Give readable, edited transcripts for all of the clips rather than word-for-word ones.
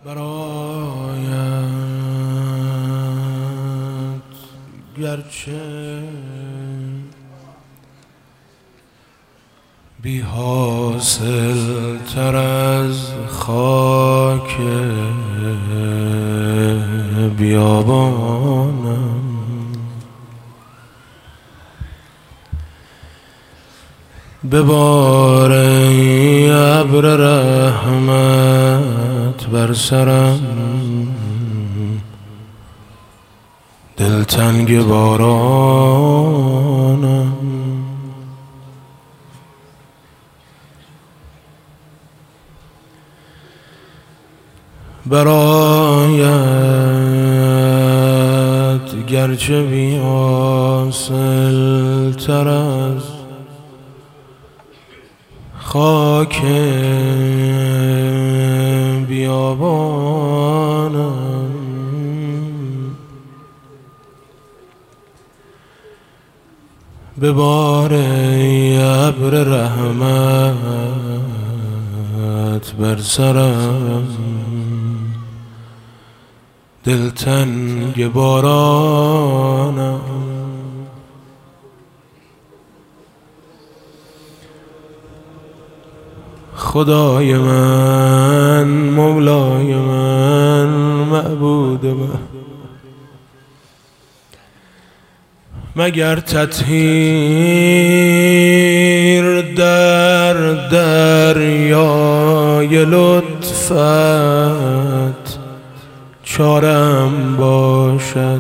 برایت گرچه بی حاصل تر از خاک بیابانم، ببار ای ابر رحمت بر سرم، دلتنگ بارانم. برایت گرچه بی حاصل تر از خاک بیابانم، ببار ای ابر رحمت بر سرم، دلتنگ بارانم. خدای من، مولای من، معبود من، مگر تطهیر در دریای لطفت چارم باشد؟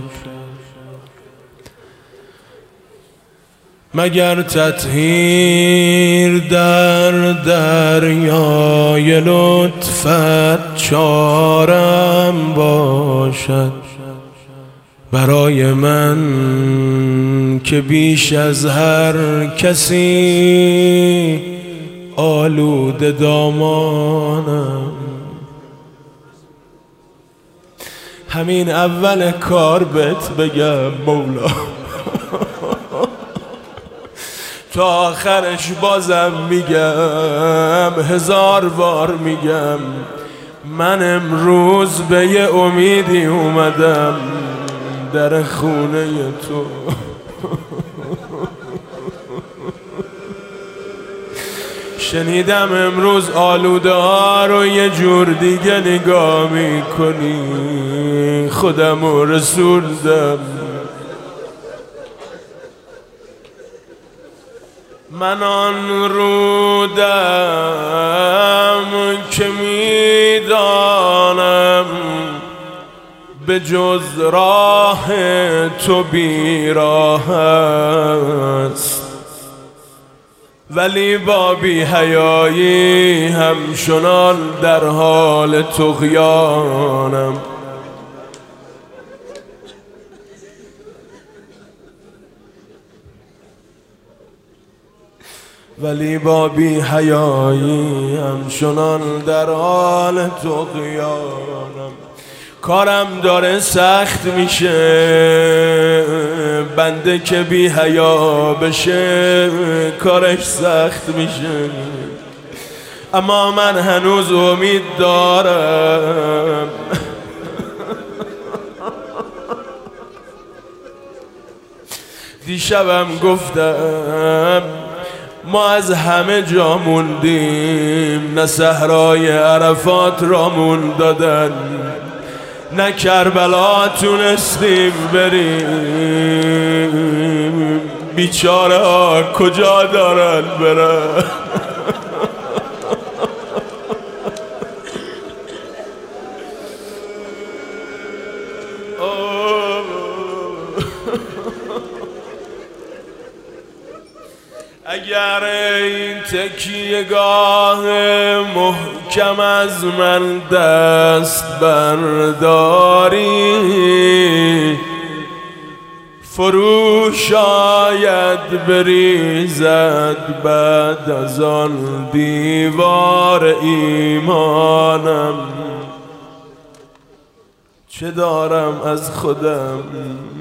مگر تطهیر در دریای لطفت چارم باشد؟ برای من که بیش از هر کسی آلوده دامانم، همین اول کار بهت بگم مولا، تا آخرش بازم میگم، 1000 بار میگم، من امروز به یه امیدی اومدم در خونه تو. شنیدم امروز آلوده ها رو یه جور دیگه نگاه میکنی، خودم رو رسوندم. من آن رودم که میدانم به جز راه تو بیراه است، ولی با بی حیایی همچنان در حال طغیانم. ولی با بی حیایی همچنان در حال طغیانم. کارم داره سخت میشه، بنده که بی حیا بشه کارش سخت میشه، اما من هنوز امید دارم. دیشبم گفتم ما از همه جا موندیم، نه صحرای عرفات رامون دادن، نه کربلا تونستیم بریم، بیچاره ها کجا دارن برن؟ اگر این تکیه‌گاه محکم از من دست برداری، فرو شاید بریزد بعد از آن دیوار ایمانم. چه دارم از خودم؟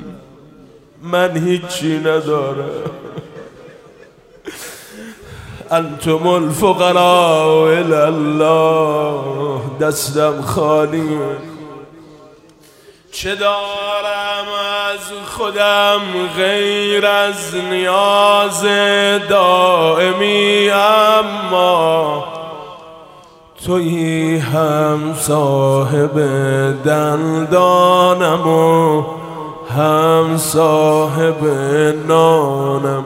من هیچی ندارم. انتم الفقراء الی الله، دستم خالی. چه دارم از خودم غیر از نیاز دائمی، اما تویی هم صاحب دندانم و هم صاحب نانم.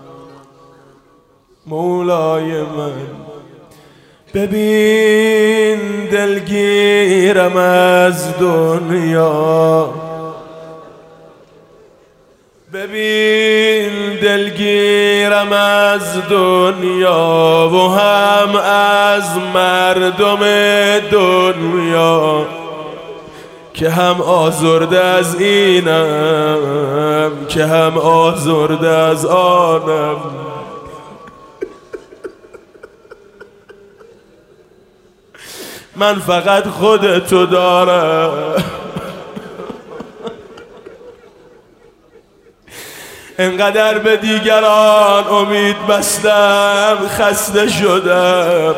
مولای من ببین دلگیرم از دنیا، ببین دلگیرم از دنیا و هم از مردم دنیا، که هم آزرده از اینم که هم آزرده از آنم. من فقط خودتو دارم. انقدر به دیگران امید بستم خسته شدم.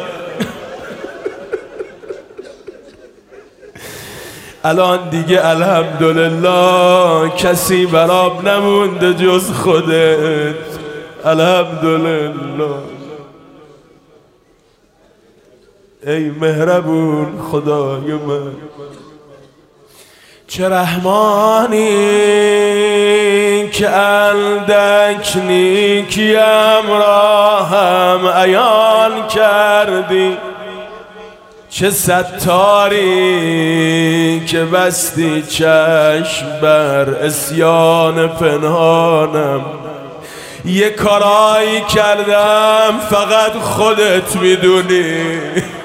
الان دیگه الحمدلله کسی برام نمونده جز خودت. الحمدلله. ای مهربون خدای من، چه رحمانی که اندک نیکیم را هم عیان کردی، چه ستاری که بستی چشم بر عصیان پنهانم. یه کارایی کردم فقط خودت میدونی.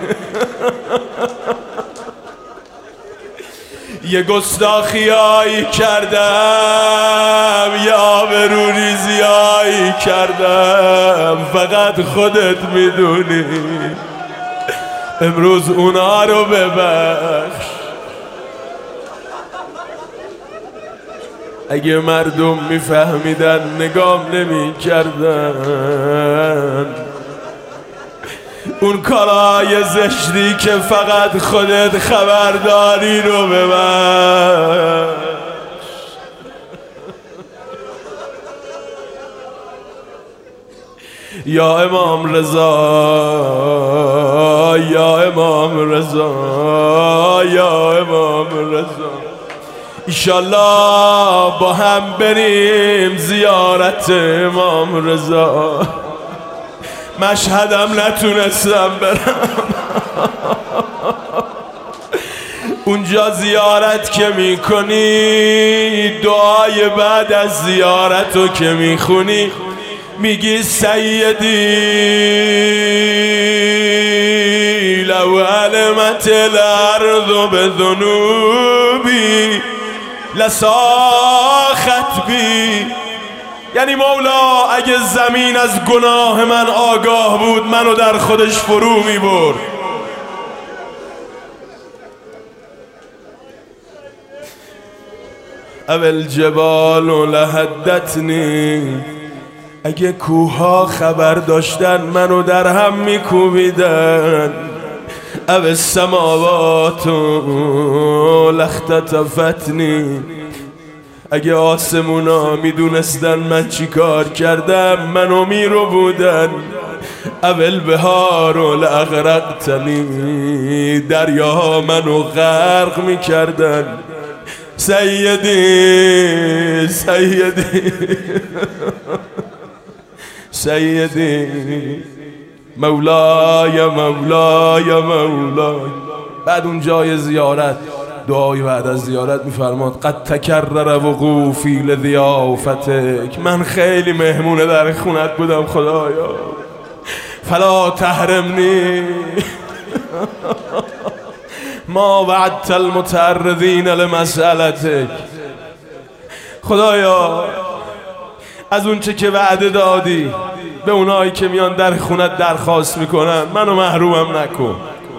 یه گستاخیایی کردم، یه آبروریزیایی کردم، فقط خودت میدونی. امروز اونا رو ببخش. اگه مردم میفهمیدن نگام نمیکردن. اون کارای زشتی که فقط خودت خبرداری رو ببخش. یا امام رضا، یا امام رضا، یا امام رضا، ایشالله با هم بریم زیارت امام رضا. مشهدم نتونستم برم. اونجا زیارت که میکنی، دعای بعد از زیارت رو که میخونی، میگی سیدی لو علمت الارض بذنوبی لساخت بی. یعنی مولا اگه زمین از گناه من آگاه بود منو در خودش فرو میبرد. اول جبال لهدتنی، اگه کوها خبر داشتن منو در هم میکوبیدن. او السماوات لاختطفتنی، اگه آسمونا میدونستن من چی کار کردم منو میرو بودن. اول بهار لاغرقتنی، دریاها منو غرق میکردن. سیدی سیدی سیدی مولای مولای مولای. بعد اون جای زیارت دعای بعد از زیارت میفرماد قد تکرر وقوفی لضیافتک، من خیلی مهمونه در خونت بودم خدایا، فلا تحرمنی ما وعدت المتعرضین لمسألتک. خدایا از اون چه که وعده دادی به اونایی که میان در خونت درخواست میکنن منو محرومم نکن.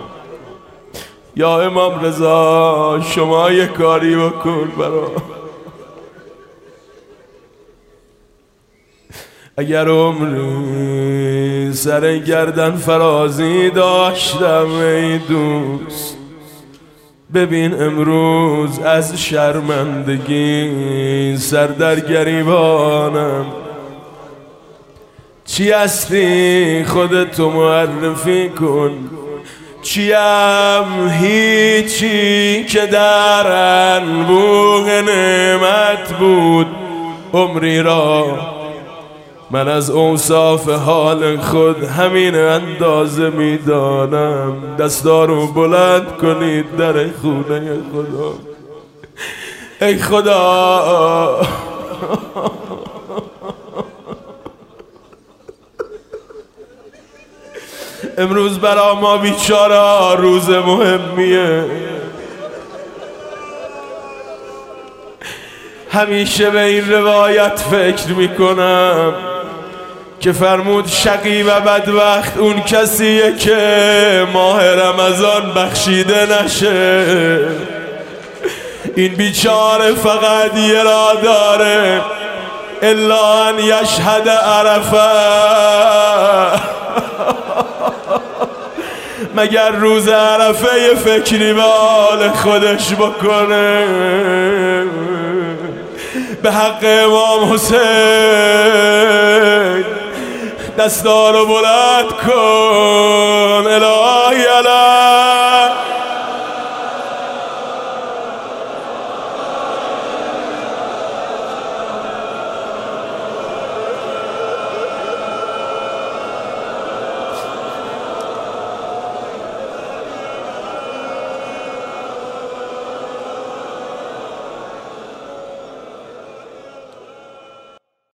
یا امام رضا شما یه کاری بکن برا. اگر عمری سر گردن فرازی داشتم ای دوست، ببین امروز از شرمندگی سر در گریبانم. چی هستی خودتو معرفی کن. چیم؟ هیچی که در انبوه نعمت بود عمری را. من از اوصاف حال خود همین اندازه میدانم. دستا رو بلند کنید در خونه خدا. ای خدا امروز برا ما بیچاره روز مهمیه. همیشه به این روایت فکر میکنم که فرمود شقی و بدبخت اون کسیه که ماه رمضان بخشیده نشه. این بیچاره فقط یه را داره، الا ان یشهد عرفه، مگر روز عرفه یه فکری به حال خودش بکنه. به حق امام حسین دستا رو بلند کن. الهی